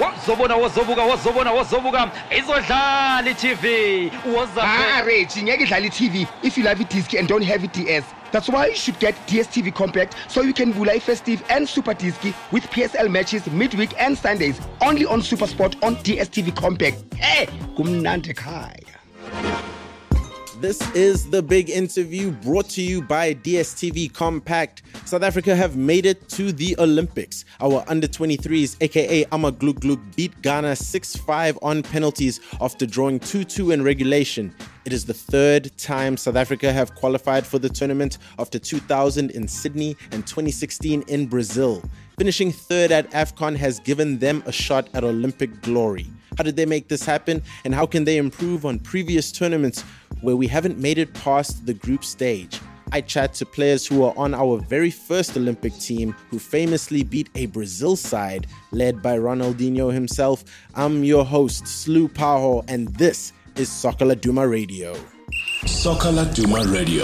Wozobuka izodlala i-TV Reggie, ngeke idlale i-TV if you love iDisc and don't have iDS. That's why you should get DStv Compact so you can vula Festive and Super Disc with PSL matches midweek and Sundays only on SuperSport on DStv Compact. Hey, kumnandi khaya. This is The Big Interview brought to you by DStv Compact. South Africa have made it to the Olympics. Our under-23s, aka Amaglugglug, beat Ghana 6-5 on penalties after drawing 2-2 in regulation. It is the third time South Africa have qualified for the tournament after 2000 in Sydney and 2016 in Brazil. Finishing third at AFCON has given them a shot at Olympic glory. How did they make this happen, and how can they improve on previous tournaments where we haven't made it past the group stage? I chat to players who are on our very first Olympic team who famously beat a Brazil side led by Ronaldinho himself. I'm your host, Slu Paho, and this is Soccer Laduma Radio. Soccer Laduma Radio.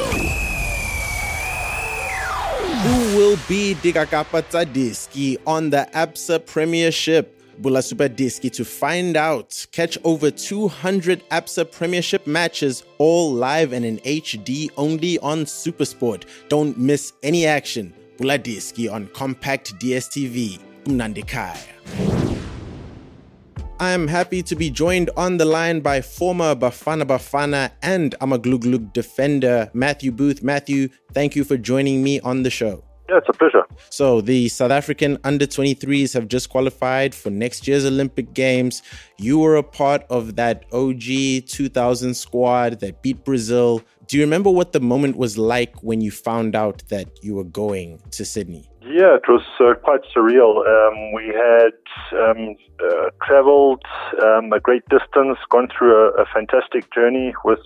Who will be Digakapa Tadiski on the ABSA Premiership? Bula Super Diski to find out. Catch over 200 ABSA Premiership matches, all live and in HD only on SuperSport. Don't miss any action. Bula Diski on Compact DStv. Mnandikaya. I am happy to be joined on the line by former Bafana Bafana and Amaglugglug defender Matthew Booth. Matthew, thank you for joining me on the show. Yeah, it's a pleasure. So the South African under-23s have just qualified for next year's Olympic Games. You were a part of that OG 2000 squad that beat Brazil. Do you remember what the moment was like when you found out that you were going to Sydney? Yeah, it was quite surreal. We had traveled a great distance, gone through a fantastic journey with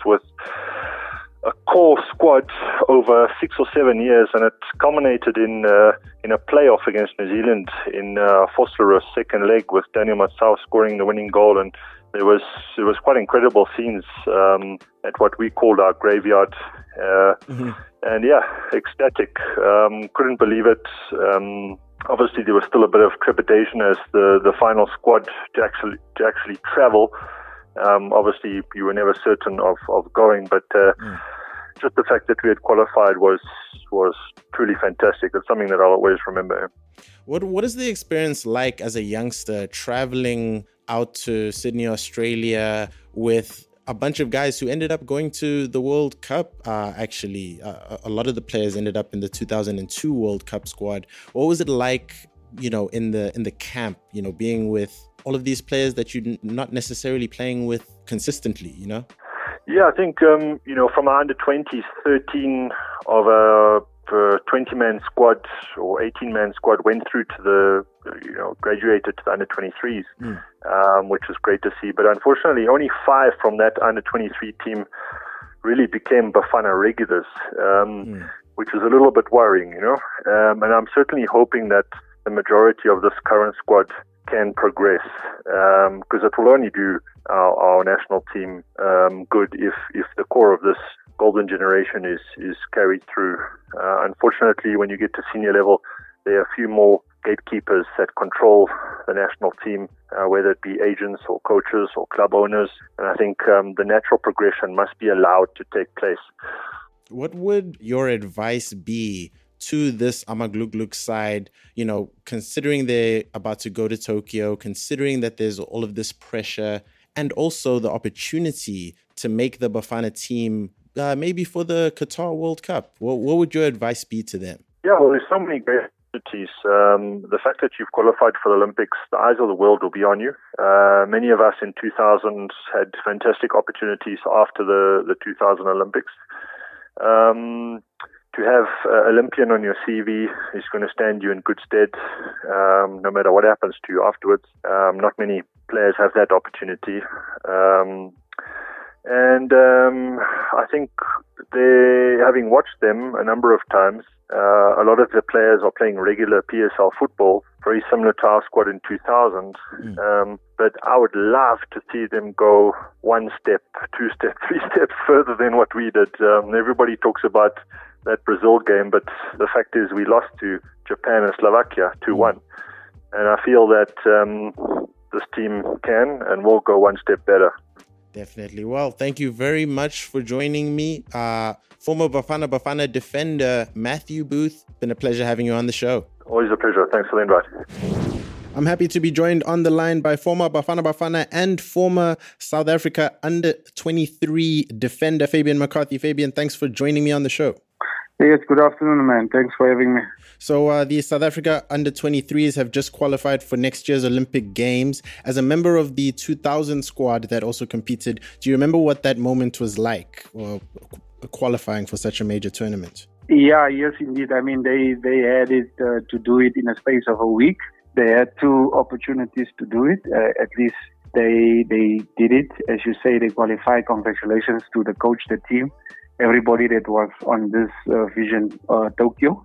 a core squad over 6 or 7 years, and it culminated in a playoff against New Zealand in Vosloorus second leg with Daniel Matsau scoring the winning goal, and it was quite incredible scenes at what we called our graveyard, and yeah, ecstatic. Couldn't believe it. Obviously, there was still a bit of trepidation as the final squad to actually travel. Obviously, you were never certain of going, but just the fact that we had qualified was truly fantastic. It's something that I'll always remember. What is the experience like as a youngster traveling out to Sydney, Australia, with a bunch of guys who ended up going to the World Cup? Actually, a lot of the players ended up in the 2002 World Cup squad. What was it like, in the camp, being with all of these players that you're not necessarily playing with consistently, Yeah, I think, from our under-20s, 13 of a 20-man squad or 18-man squad went through to the, graduated to the under-23s, which was great to see. But unfortunately, only 5 from that under-23 team really became Bafana regulars, which is a little bit worrying, And I'm certainly hoping that the majority of this current squad can progress, because it will only do our national team good if the core of this golden generation is carried through. Unfortunately, when you get to senior level, there are a few more gatekeepers that control the national team, whether it be agents or coaches or club owners. And I think the natural progression must be allowed to take place. What would your advice be to this Amaglugglug side, considering they're about to go to Tokyo, considering that there's all of this pressure and also the opportunity to make the Bafana team maybe for the Qatar World Cup? What would your advice be to them? Yeah, well, there's so many great opportunities. The fact that you've qualified for the Olympics, the eyes of the world will be on you. Many of us in 2000 had fantastic opportunities after the 2000 Olympics. To have Olympian on your CV is going to stand you in good stead, no matter what happens to you afterwards. Not many players have that opportunity. And I think having watched them a number of times, a lot of the players are playing regular PSL football, very similar to our squad in 2000. But I would love to see them go 1 step, 2 steps, 3 steps further than what we did. Everybody talks about that Brazil game, but the fact is we lost to Japan and Slovakia 2-1. And I feel that this team can and will go one step better. Definitely. Well, thank you very much for joining me. Former Bafana defender Matthew Booth, been a pleasure having you on the show. Always a pleasure. Thanks for the invite. I'm happy to be joined on the line by former Bafana and former South Africa under-23 defender Fabian McCarthy. Fabian, thanks for joining me on the show. Yes, good afternoon, man. Thanks for having me. So the South Africa under-23s have just qualified for next year's Olympic Games. As a member of the 2000 squad that also competed, do you remember what that moment was like, or qualifying for such a major tournament? Yeah, yes, indeed. I mean, they had it to do it in a space of a week. They had 2 opportunities to do it. At least they did it. As you say, they qualified. Congratulations to the coach, the team, everybody that was on this Vision Tokyo.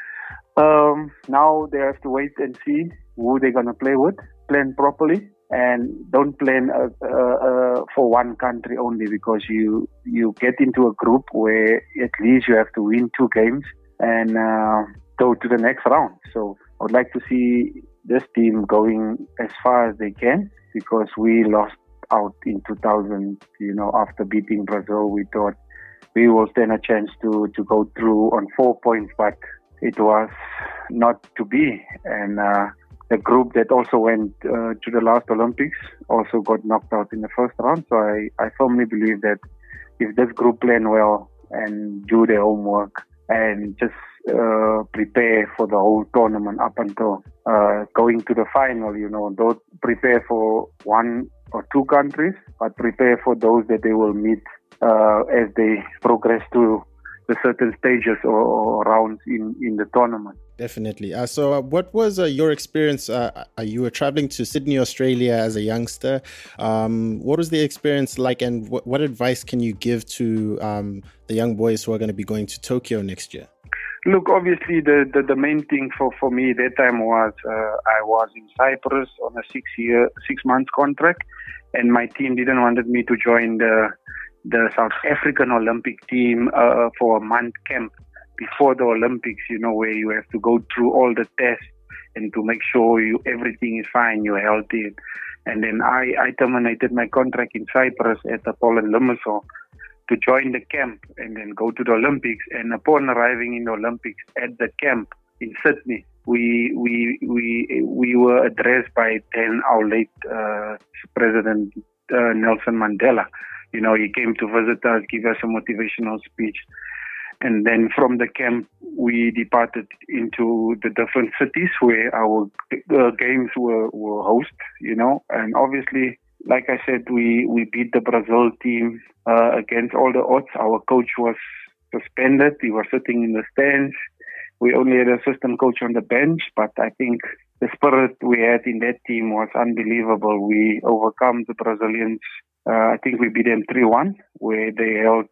Now they have to wait and see who they're going to play with, plan properly, and don't plan for one country only, because you get into a group where at least you have to win 2 games and go to the next round. So I would like to see this team going as far as they can, because we lost out in 2000, after beating Brazil. We thought we will stand a chance to go through on 4 points, but it was not to be. And the group that also went to the last Olympics also got knocked out in the first round. So I firmly believe that if this group plan well and do their homework and just prepare for the whole tournament up until going to the final, don't prepare for 1 or 2 countries, but prepare for those that they will meet as they progress to the certain stages or rounds in the tournament. Definitely. So what was your experience? You were traveling to Sydney, Australia as a youngster. What was the experience like, and what advice can you give to the young boys who are going to be going to Tokyo next year? Look, obviously the main thing for me that time was I was in Cyprus on a 6-month contract, and my team didn't wanted me to join the South African Olympic team for a month camp before the Olympics, where you have to go through all the tests and to make sure everything is fine, you're healthy. And then I terminated my contract in Cyprus at the Poland Limassol to join the camp and then go to the Olympics. And upon arriving in the Olympics at the camp in Sydney, we were addressed by then our late President Nelson Mandela. He came to visit us, give us a motivational speech. And then from the camp, we departed into the different cities where our games were hosted, And obviously, like I said, we beat the Brazil team against all the odds. Our coach was suspended. He was sitting in the stands. We only had an assistant coach on the bench, but I think the spirit we had in that team was unbelievable. We overcome the Brazilians. I think we beat them 3-1, where they held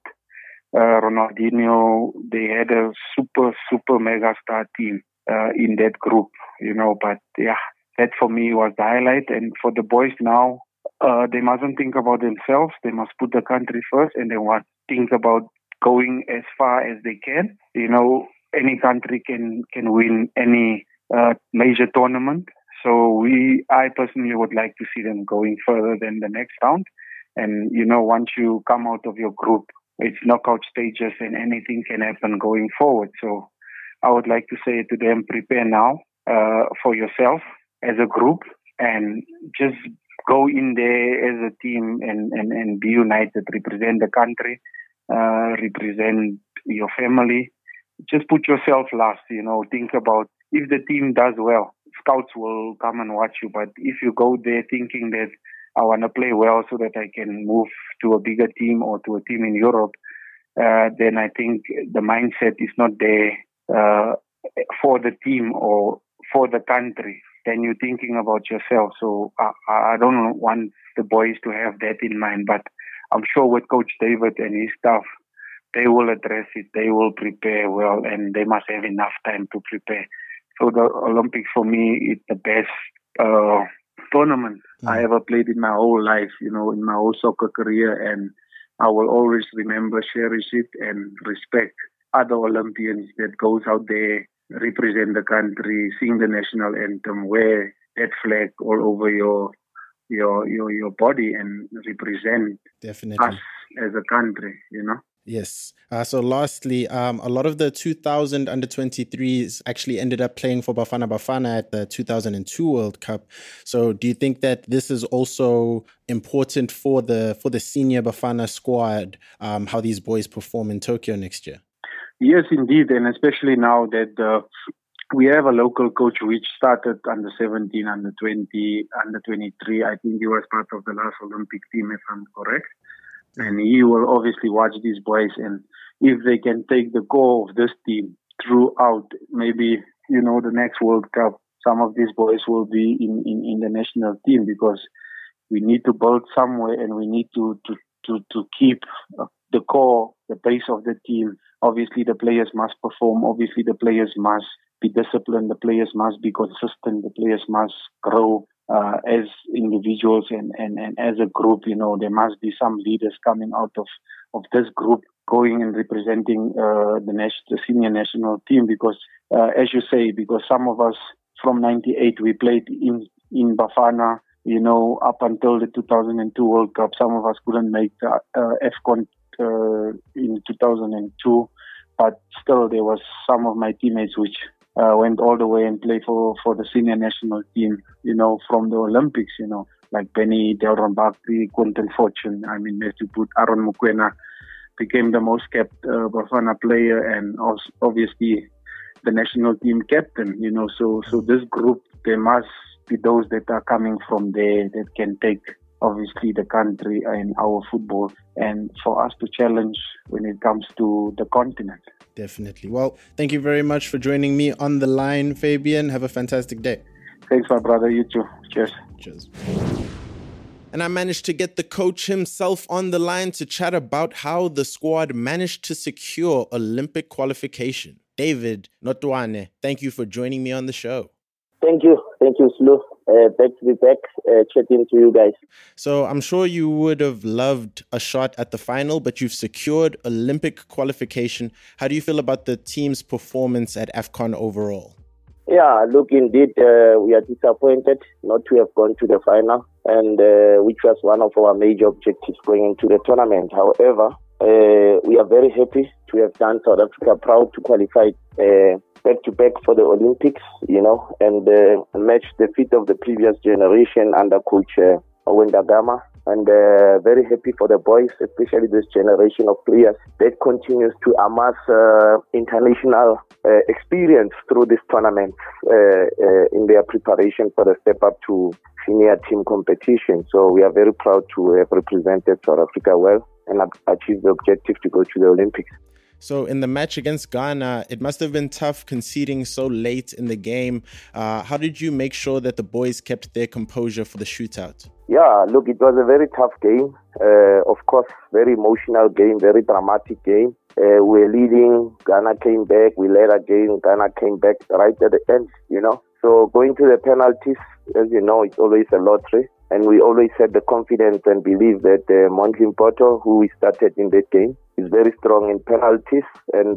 Ronaldinho. They had a super mega star team in that group, But yeah, that for me was the highlight. And for the boys now, they mustn't think about themselves. They must put the country first, and they want to think about going as far as they can. Any country can win any major tournament. So I personally would like to see them going further than the next round. And, once you come out of your group, it's knockout stages and anything can happen going forward. So I would like to say to them, prepare now for yourself as a group and just go in there as a team and be united, represent the country, represent your family. Just put yourself last, think about if the team does well, scouts will come and watch you. But if you go there thinking that I want to play well so that I can move to a bigger team or to a team in Europe, then I think the mindset is not there for the team or for the country. Then you're thinking about yourself. So I don't want the boys to have that in mind. But I'm sure with Coach David and his staff, they will address it. They will prepare well, and they must have enough time to prepare. So the Olympics for me is the best tournament I ever played in my whole life, in my whole soccer career. And I will always remember, cherish it, and respect other Olympians that goes out there, represent the country, sing the national anthem, wear that flag all over your your body and represent Definitely. us as a country, Yes. So lastly, a lot of the 2000 under-23s actually ended up playing for Bafana Bafana at the 2002 World Cup. So do you think that this is also important for the senior Bafana squad, how these boys perform in Tokyo next year? Yes, indeed. And especially now that we have a local coach which started under 17, under 20, under 23. I think he was part of the last Olympic team, if I'm correct. And he will obviously watch these boys, and if they can take the core of this team throughout, maybe, the next World Cup, some of these boys will be in the national team, because we need to build somewhere, and we need to keep the core, the base of the team. Obviously, the players must perform. Obviously, the players must be disciplined. The players must be consistent. The players must grow as individuals and as a group. There must be some leaders coming out of this group, going and representing the senior national team. Because, as you say, because some of us from '98 we played in Bafana. Up until the 2002 World Cup, some of us couldn't make the AFCON in 2002, but still there was some of my teammates which went all the way and played for the senior national team, from the Olympics, like Benny, Delron Bakri, Quentin Fortune. I mean, as you put, Aaron Mokoena became the most kept Bafana player, and also obviously the national team captain, so this group, there must be those that are coming from there that can take obviously the country and our football, and for us to challenge when it comes to the continent. Definitely. Well, thank you very much for joining me on the line, Fabian. Have a fantastic day. Thanks, my brother. You too. Cheers. Cheers. And I managed to get the coach himself on the line to chat about how the squad managed to secure Olympic qualification. David Notwane, thank you for joining me on the show. Thank you, Slu. Back to be back, chatting to you guys. So I'm sure you would have loved a shot at the final, but you've secured Olympic qualification. How do you feel about the team's performance at AFCON overall? Yeah, look, indeed, we are disappointed not to have gone to the final, and which was one of our major objectives going into the tournament. However, we are very happy to have done South Africa proud to qualify back-to-back for the Olympics, and match the feat of the previous generation under Coach Owen Da Gama. And very happy for the boys, especially this generation of players that continues to amass international experience through this tournament in their preparation for the step up to senior team competition. So we are very proud to have represented South Africa well and achieved the objective to go to the Olympics. So in the match against Ghana, it must have been tough conceding so late in the game. How did you make sure that the boys kept their composure for the shootout? Yeah, look, it was a very tough game. Of course, very emotional game, very dramatic game. We were leading, Ghana came back, we led again, Ghana came back right at the end, So going to the penalties, as you know, it's always a lottery. And we always had the confidence and belief that Mondli Mpoto, who we started in that game, is very strong in penalties. And,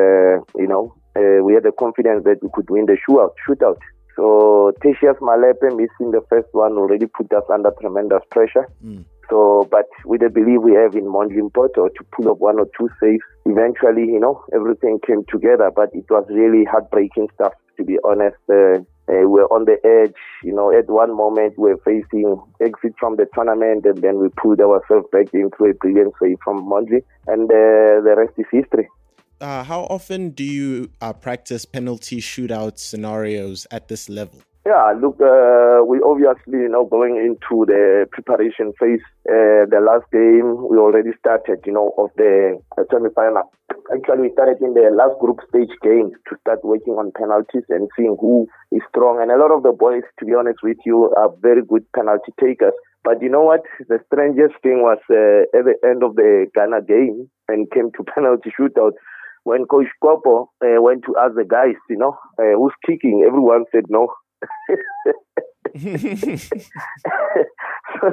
we had the confidence that we could win the shootout. So Tertius Malepe missing the first one already put us under tremendous pressure. So, but with the belief we have in Mondli Mpoto to pull up one or two saves, eventually, everything came together. But it was really heartbreaking stuff, to be honest. We were on the edge, at one moment we were facing exit from the tournament, and then we pulled ourselves back into a brilliant save from Mondli, and the rest is history. How often do you practice penalty shootout scenarios at this level? Yeah, look, we obviously, going into the preparation phase. The last game, we already started, of the semi-final. Actually, we started in the last group stage game to start working on penalties and seeing who is strong. And a lot of the boys, to be honest with you, are very good penalty takers. But you know what? The strangest thing was at the end of the Ghana game, and came to penalty shootout, when Coach Kopo went to ask the guys, who's kicking, everyone said no. So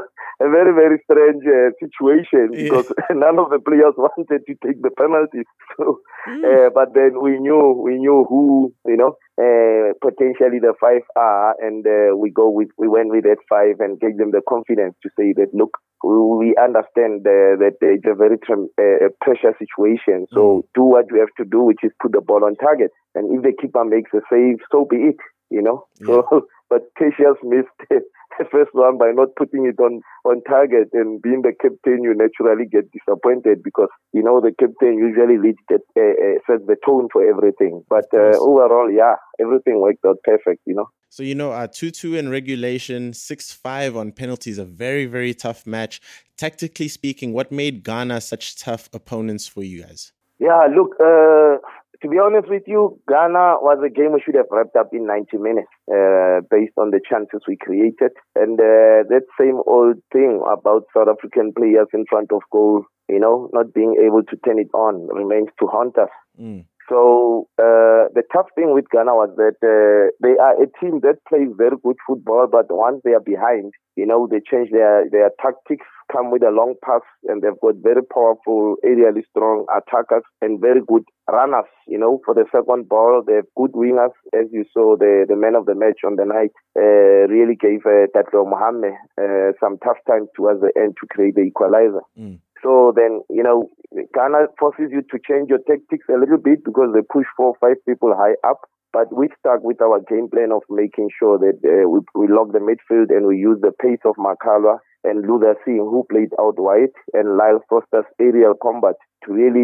very, very strange situation because none of the players wanted to take the penalties. So, but then we knew who, potentially the 5 are, and we went with that 5 and gave them the confidence to say that, look, we understand that it's a very pressure situation. So do what you have to do, which is put the ball on target. And if the keeper makes a save, so be it, So, but Cassius missed the first one by not putting it on target, and being the captain, you naturally get disappointed because, the captain usually sets the tone for everything. But overall, everything worked out perfect, So, 2-2 in regulation, 6-5 on penalties, a very, very tough match. Tactically speaking, what made Ghana such tough opponents for you guys? Yeah, look, to be honest with you, Ghana was a game we should have wrapped up in 90 minutes based on the chances we created. And that same old thing about South African players in front of goal, not being able to turn it on remains to haunt us. So the tough thing with Ghana was that they are a team that plays very good football, but once they are behind, they change their tactics, come with a long pass, and they've got very powerful, aerially strong attackers and very good runners, for the second ball. They have good wingers, as you saw, the man of the match on the night really gave Tatlo Mohammed some tough time towards the end to create the equalizer. So then, Ghana forces you to change your tactics a little bit because they push 4 or 5 people high up. But we stuck with our game plan of making sure that we lock the midfield and we use the pace of Makalwa and Luther Singh, who played out wide, and Lyle Foster's aerial combat to really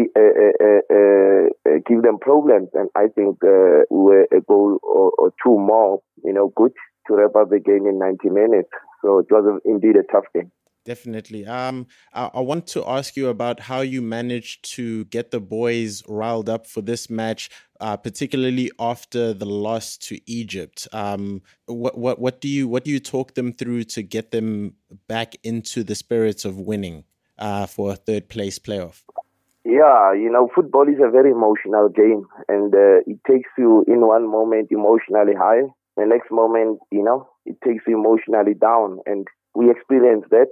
give them problems. And I think we were a goal or 2 more, good to wrap up the game in 90 minutes. So it was indeed a tough game. Definitely. I want to ask you about how you managed to get the boys riled up for this match, particularly after the loss to Egypt. What do you talk them through to get them back into the spirits of winning for a third place playoff? Yeah, football is a very emotional game, and it takes you in one moment emotionally high, the next moment, it takes you emotionally down. And we experienced that,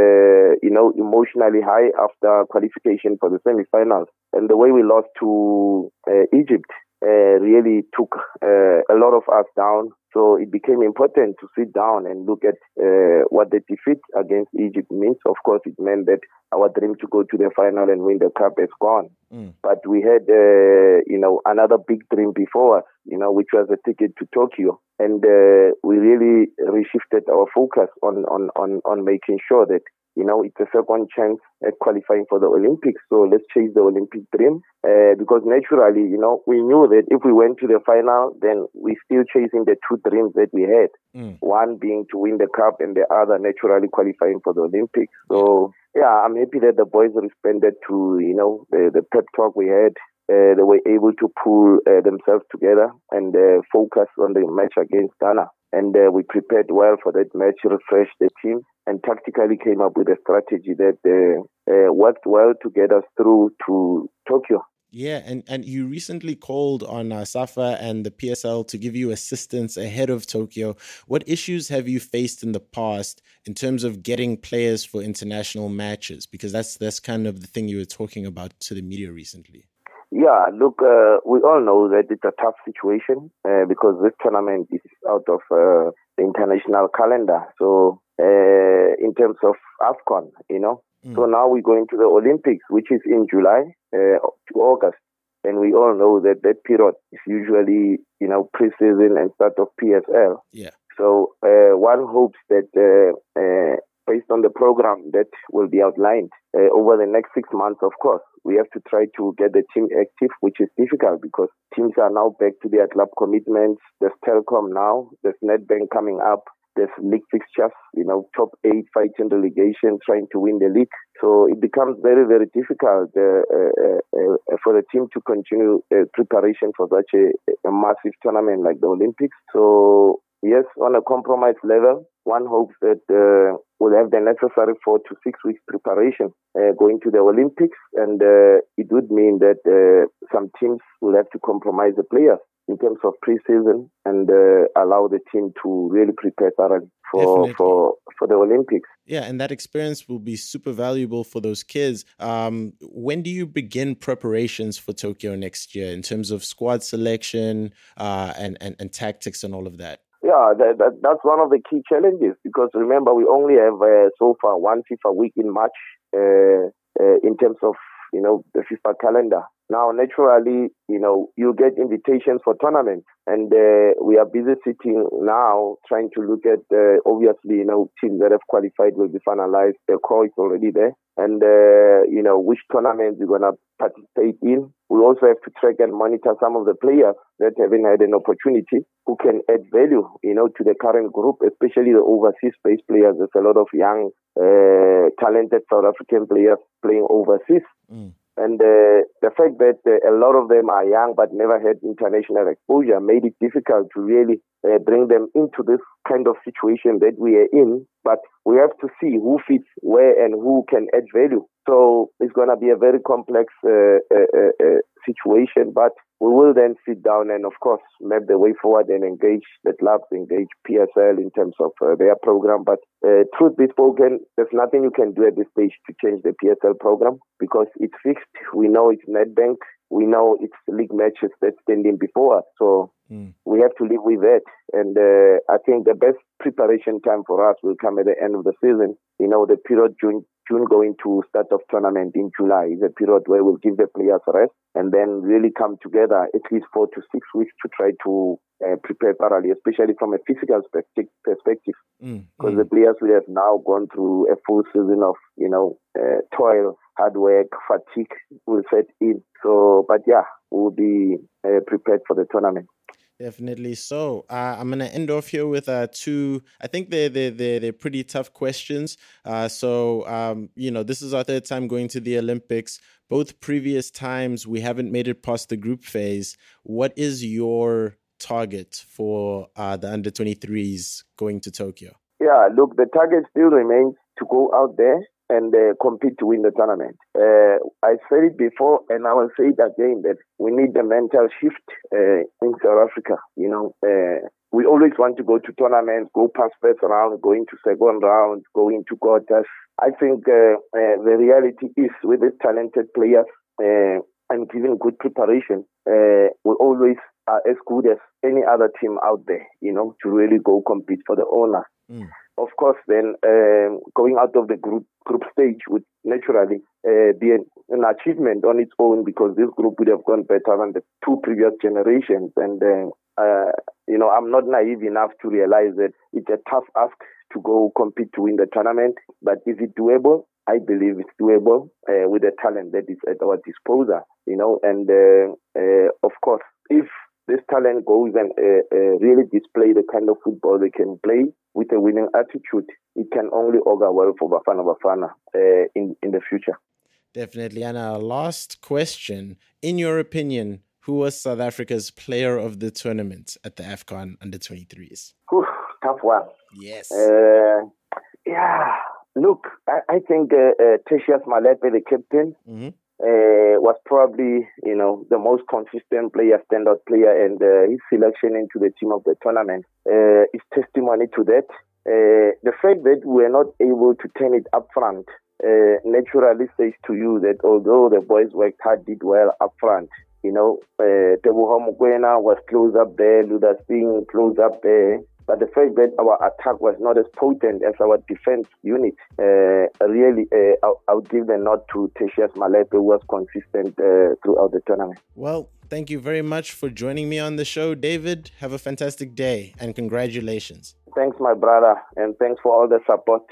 emotionally high after qualification for the semi-finals. And the way we lost to Egypt really took a lot of us down. So it became important to sit down and look at what the defeat against Egypt means. Of course, it meant that our dream to go to the final and win the cup is gone. But we had, another big dream before us, which was a ticket to Tokyo. And we really reshifted our focus on making sure that, it's a second chance at qualifying for the Olympics. So let's chase the Olympic dream. Because naturally, we knew that if we went to the final, then we're still chasing the 2 dreams that we had. One being to win the cup and the other naturally qualifying for the Olympics. So, I'm happy that the boys responded to, the pep talk we had. They were able to pull themselves together and focus on the match against Ghana. And we prepared well for that match, refreshed the team, and tactically came up with a strategy that worked well to get us through to Tokyo. Yeah, and you recently called on SAFA and the PSL to give you assistance ahead of Tokyo. What issues have you faced in the past in terms of getting players for international matches? Because that's kind of the thing you were talking about to the media recently. Yeah, look, we all know that it's a tough situation because this tournament is out of the international calendar. So in terms of AFCON, So now we're going to the Olympics, which is in July to August. And we all know that period is usually, pre-season and start of PSL. Yeah. So one hopes that based on the program that will be outlined over the next 6 months, of course, we have to try to get the team active, which is difficult because teams are now back to their club commitments. There's Telkom now, there's Nedbank coming up, there's league fixtures, top 8 fighting relegation, trying to win the league. So it becomes very, very difficult for the team to continue preparation for such a massive tournament like the Olympics. So yes, on a compromise level, one hopes that we'll have the necessary 4 to 6 weeks preparation going to the Olympics, and it would mean that some teams will have to compromise the players, in terms of pre-season and allow the team to really prepare thoroughly for the Olympics. Yeah, and that experience will be super valuable for those kids. When do you begin preparations for Tokyo next year in terms of squad selection and tactics and all of that? Yeah, that's one of the key challenges, because remember, we only have so far one FIFA week in March in terms of, the FIFA calendar. Now, naturally, you get invitations for tournaments, and we are busy sitting now trying to look at, obviously, teams that have qualified will be finalized. The call is already there. And, which tournaments we're going to participate in. We also have to track and monitor some of the players that haven't had an opportunity who can add value, to the current group, especially the overseas-based players. There's a lot of young, talented South African players playing overseas. And the fact that a lot of them are young but never had international exposure made it difficult to really bring them into this kind of situation that we are in. But we have to see who fits where and who can add value. So it's going to be a very complex situation, but we will then sit down and, of course, map the way forward and engage the clubs, engage PSL in terms of their program. But truth be spoken, there's nothing you can do at this stage to change the PSL program because it's fixed. We know it's Nedbank. We know it's league matches that's standing before us. So we have to live with that. And I think the best preparation time for us will come at the end of the season. The period June going to start of tournament in July is a period where we'll give the players rest and then really come together at least 4 to 6 weeks to try to prepare thoroughly, especially from a physical perspective. Because the players will have now gone through a full season of, toil, hard work, fatigue will set in. So, but yeah, we'll be prepared for the tournament. Definitely so. I'm going to end off here with two, I think they're pretty tough questions. This is our third time going to the Olympics. Both previous times we haven't made it past the group phase. What is your target for the under-23s going to Tokyo? Yeah, look, the target still remains to go out there and compete to win the tournament. I said it before, and I will say it again, that we need the mental shift in South Africa. We always want to go to tournaments, go past first round, go into second round, go into quarters. I think the reality is with these talented players and given good preparation, we always are as good as any other team out there, to really go compete for the honor. Of course, then going out of the group stage would naturally be an achievement on its own, because this group would have gone better than the two previous generations. And, I'm not naive enough to realize that it's a tough ask to go compete to win the tournament. But is it doable? I believe it's doable with the talent that is at our disposal, And, of course, if this talent goes and really display the kind of football they can play with a winning attitude, it can only augur well for Bafana in the future. Definitely. And our last question, in your opinion, who was South Africa's player of the tournament at the AFCON under-23s? Tough one. Yes. Look, I think Tertius Malepe, the captain, was probably, the most consistent player, standout player, and his selection into the team of the tournament is testimony to that. The fact that we were not able to turn it up front naturally says to you that although the boys worked hard, did well up front, Teboho Mokoena was close up there, Luda Singh close up there. But the fact that our attack was not as potent as our defense unit, really, I'll give the nod to Tertius Malepe, who was consistent throughout the tournament. Well, thank you very much for joining me on the show, David. Have a fantastic day and congratulations. Thanks, my brother, and thanks for all the support.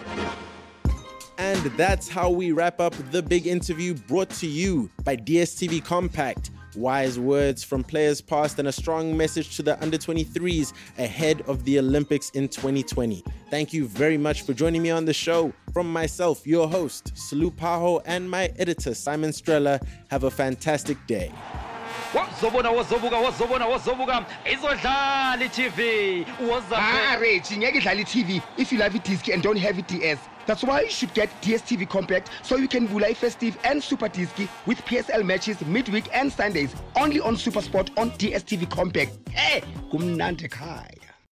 And that's how we wrap up the big interview brought to you by DSTV Compact. Wise words from players past and a strong message to the under-23s ahead of the Olympics in 2020. Thank you very much for joining me on the show. From myself, your host, Salu Paho, and my editor, Simon Strella, have a fantastic day. wozobuka izodlala i-TV Reggie, ngeke idlale i-TV if you love i-disc and don't have i-DS. That's why you should get DSTV Compact so you can vula festive and Super Disc with PSL matches midweek and Sundays only on SuperSport on DSTV Compact. Hey, kumnandi khaya.